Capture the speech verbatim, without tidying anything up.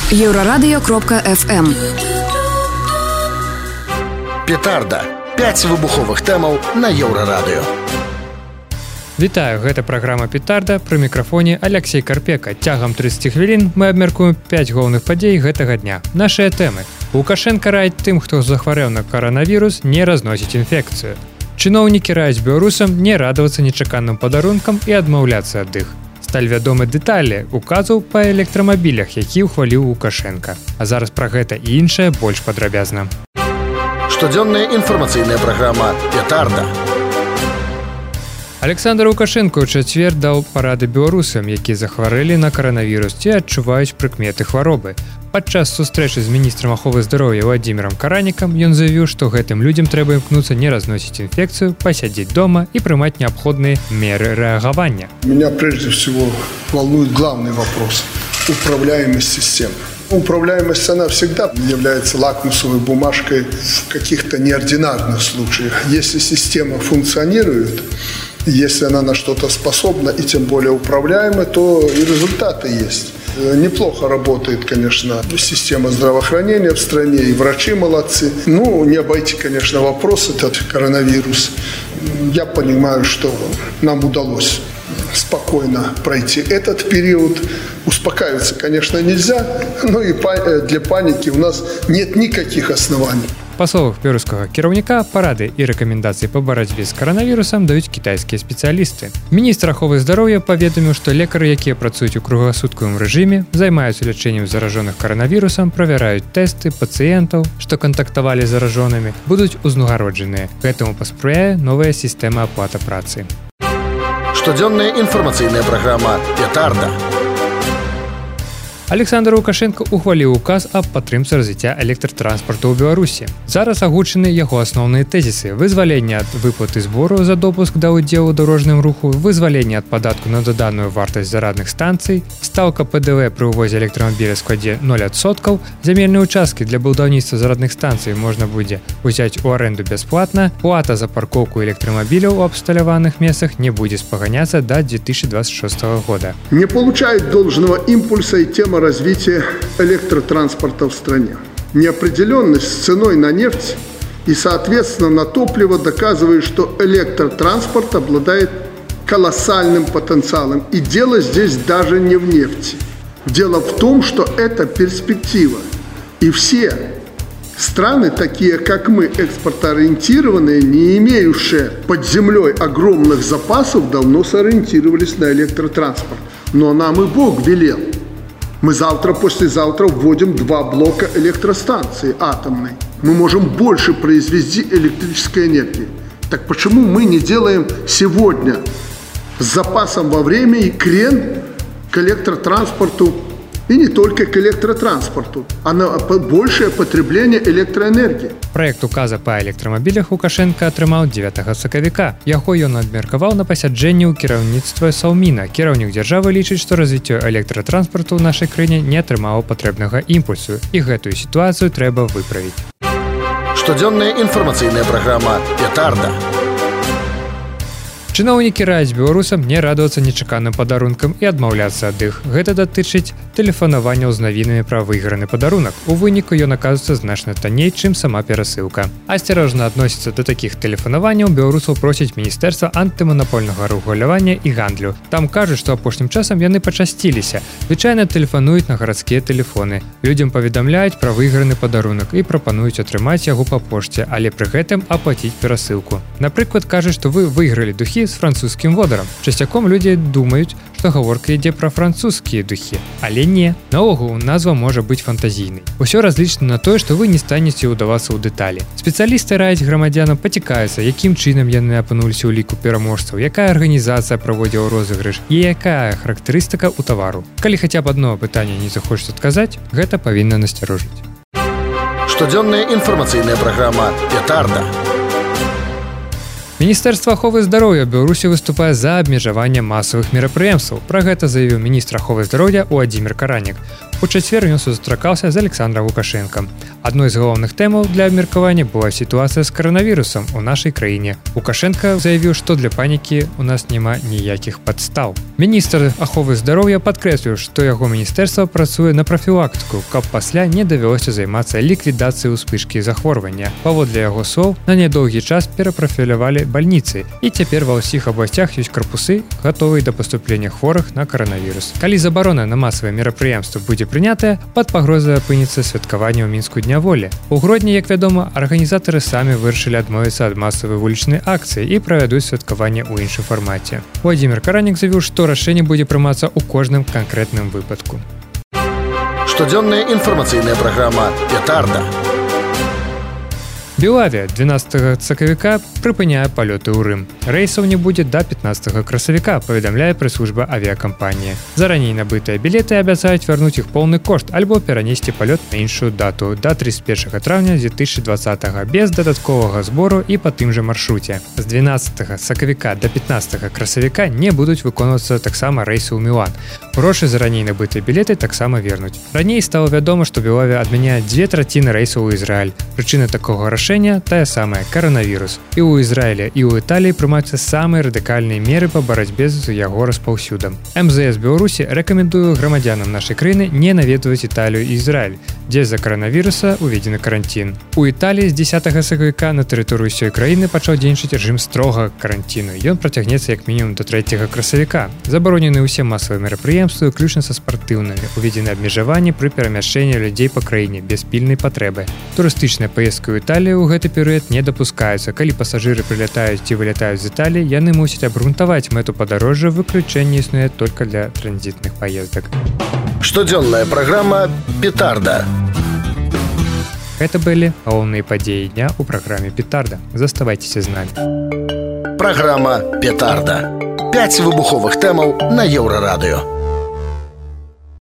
Еўрарадыё кропка эф эм. Петарда. пяць выбуховых тэмаў на Еўрарадыё. Вітаю, гэта праграма «Петарда», пры мікрафоне Алексей Карпека. Цягам трыццаць хвілін мы абмяркуем пяць галоўных падзей гэтага дня. Нашыя тэмы. Лукашенка раіць тым, хто захварэў на каранавірус, не разносіць інфекцыю. Чыноўнікі раяць беларусам не радавацца нечаканым падарункам і адмаўляцца ад іх. Сталь вядомы дэталі указаў па электрамабілях, які ўхваліў Лукашенка. А зараз пра гэта і іншае больш падрабязна. Штодзённая інфармацыйная праграма «Петарда». Александр Лукашенко ў чацвер даў парады беларусам, якія захварэлі на каранавірус ці адчуваюць прыкметы хваробы. Падчас сустрэчы з міністрам аховы здароўя Владзімірам Каранікам ён заявіў, што гэтым людзям трэба імкнуцца не разносіць инфекцию, посядзець дома и прымаць необходимые меры реагирования. Меня прежде всего волнует главный вопрос – управляемость системы. Управляемость, она всегда является лакмусовой бумажкой в каких-то неординарных случаях. Если система функционирует, если она на что-то способна и тем более управляема, то и результаты есть. Неплохо работает, конечно, система здравоохранения в стране, и врачи молодцы. Ну, не обойти, конечно, вопрос этот коронавирус. Я понимаю, что нам удалось спокойно пройти этот период. Успокаиваться, конечно, нельзя, но и для паники у нас нет никаких оснований. Па словах беларускага кіраўніка, парады і рэкамендацыі па барацьбе з каранавірусам даюць кітайскія спецыялісты. Міністр аховы здароўя паведаміў, што лекары, якія працуюць у кругласуткавым рэжыме, займаюцца лячэннем заражаных каранавірусам, правяраюць тэсты пацыентаў, што кантактавалі з заражонымі, будуць узнагароджаныя. Гэтаму паспрыяе новая сістэма аплаты працы. Штодзённая інфармацыйная праграма «Петарда». Александр Лукашенко ухваліў указ аб падтрымцы развіцця электратранспарту ў Беларусі. Зараз агучаны яго асноўныя тэзісы: вызваленне ад выплаты збору за допуск да ўдзелу ў дарожным руху, вызваленне ад падатку на даданую вартасць зарадных станцый, стаўка пэ дэ вэ пры ўвозе электрамабіля складзе нуль адсоткаў, зямельныя ўчасткі для будаўніцтва зарадных станцый можна будзе ўзяць у арэнду бясплатна, плата за паркоўку электрамабіляў у абсталяваных месцах не будзе спаганяцца да две тысячи двадцать шестого года. Не получает должного импульса и тема развития электротранспорта в стране. Неопределенность с ценой на нефть и, соответственно, на топливо доказывает, что электротранспорт обладает колоссальным потенциалом. И дело здесь даже не в нефти. Дело в том, что это перспектива. И все страны, такие как мы, экспортоориентированные, не имеющие под землей огромных запасов, давно сориентировались на электротранспорт. Но нам и Бог велел. Мы завтра, послезавтра вводим два блока электростанции атомной. Мы можем больше произвести электрической энергии. Так почему мы не делаем сегодня с запасом во время и крен к электротранспорту, и не только к электротранспорту, а на большее потребление электроэнергии? Праект указа па электрамабілях Лукашенко атрымаў дзевятага сакавіка. Яго ён абмеркаваў на пасяджэнні ў кіраўніцтва Саўміна. Кіраўнік дзяржавы лічыць, што развіццё электратранспарту ў нашай краіне не атрымала патрэбнага імпульсу, і гэтую сітуацыю трэба выправіць. Штодзённая інфармацыйная праграма «Петарда». Чыноўнікі раяць беларусам не радавацца нечаканым падарункам і адмаўляцца ад іх. Гэта датычыць тэлефанаванняў з навінамі пра выйграны падарунак. У выніку ён аказваецца значна танней, чым сама перасылка. Асцярожна адносіцца да такіх тэлефанаванняў беларусаў просіць Міністэрства антыманапольнага рэгулявання і гандлю. Там кажуць, што апошнім часам яны пачасціліся. Звычайна тэлефануюць на гарадскія тэлефоны. Людзям паведамляюць пра выйграны падарунак і прапануюць атрымаць яго па пошце, але пры гэтым аплаціць перасылку. Напрыклад, кажуць, што вы выйгралі духі з французскім водарам. Часцяком людзі думаюць, што гаворка ідзе пра французскія духі. Але не. Наогул, назва можа быць фантазійнай. Усё разлічана на тое, што вы не станеце ўдавацца ў дэталі. Спецыялісты раяць грамадзянам пацікаюцца, якім чынам яны апынуліся ў ліку пераможцаў, якая арганізацыя праводзіла розыгрыш і якая характарыстыка ў тавару. Калі хаця б адно пытанне не захочуць адказаць, гэта павінна насцярожыць. Штодзённая інфармацыйная праграма «Петарда». Міністэрства аховы здароўя Беларусі выступае за абмежаванне масавых мерапрыемстваў. Пра гэта заявіў міністр аховы здароўя Владзімір Каранік. У чацвер ён сустракаўся з Александром Лукашенком. Адной з галоўных тэмаў для абмеркавання была сітуацыя з каранавірусам у нашай краіне. Лукашенко заявіў, што для панікі у нас няма ніякіх падстаў. Міністр аховы здароўя падкрэсліў, што яго міністэрства працуе на прафілактыку, каб пасля не давялося займацца ліквідацыяй успышкі захворвання. Паводле яго слоў, на нядоўгі час перапрафілявалі бальніцы, і цяпер ва ўсіх абласцях ёсць карпусы, гатовыя да паступлення хворых на каранавірус. Калі забарона на масавыя мерапрыемствы будзе прынятая, пад пагрозай апынецца святкаванне ў Мінску дня волі. У грудні, як вядома, арганізатары самі вырашылі адмовіцца ад масавай вулічнай акцыі і правядуць святкаванне ў іншым фармаце. Владзімир Каранік заявіў, што рашэнне будзе прымацца ў кожным канкрэтным выпадку. Штодзённая інфармацыйная праграма «Петарда». Белавія дванаццатага сакавіка прыпыняе палёты ў Рым. Рэйсаў не будзе да пятнаццатага красавіка, паведамляе прэс-служба авіякампаніі. За раней набытыя білеты абяцаюць вярнуць іх поўны кошт альбо перанесці палёт на іншую дату да тридцать первого траўня две тысячи двадцатого без дадатковага збору і па тым жа маршруце. З дванаццатага сакавіка да пятнаццатага красавіка не будуць выконвацца таксама рэйсы ў Мілан. Грошы за раней набытыя білеты таксама вернуць. Раней стала вядома, што Белавія адмяняе дзве траціны рэйсаў у Ізраіль. Прычына такога рашэння тая самая каранавірус. І ў Ізраілі, і ў Італіі прымаюцца самыя радыкальныя меры па барацьбе з яго распаўсюдам. эм зэ эс Беларусі рэкамендуе грамадзянам нашай краіны не наведваць Італію і Ізраіль, дзе з-за каранавіруса уведзены каранцін. У Італіі з дзесятага сакавіка на тэрыторыі ўсёй краіны пачаў дзейнічаць рэжым строгага каранціну. Ён працягнецца як мінімум да трэцяга красавіка. Забаронены ўсе масавыя мерапрыемствы, уключна са спартыўнымі. Уведзены абмежаванні пры перамяшчэнні людзей па краіне без пільнай патрэбы. Турыстычная паездка ў Італію ў гэты перыяд не дапускаюцца. Калі пасажыры прылятаюць ці вылятаюць з Італіі, яны мусяць абгрунтаваць мэту падарожжа, выключэнне існуе толькі для транзітных паездак. Штодзённая праграма «Петарда». Гэта былі галоўныя падзеі дня ў праграме «Петарда». Заставайцеся з намі. Праграма «Петарда». Пяць выбуховых тэмаў на Еўрарадыё.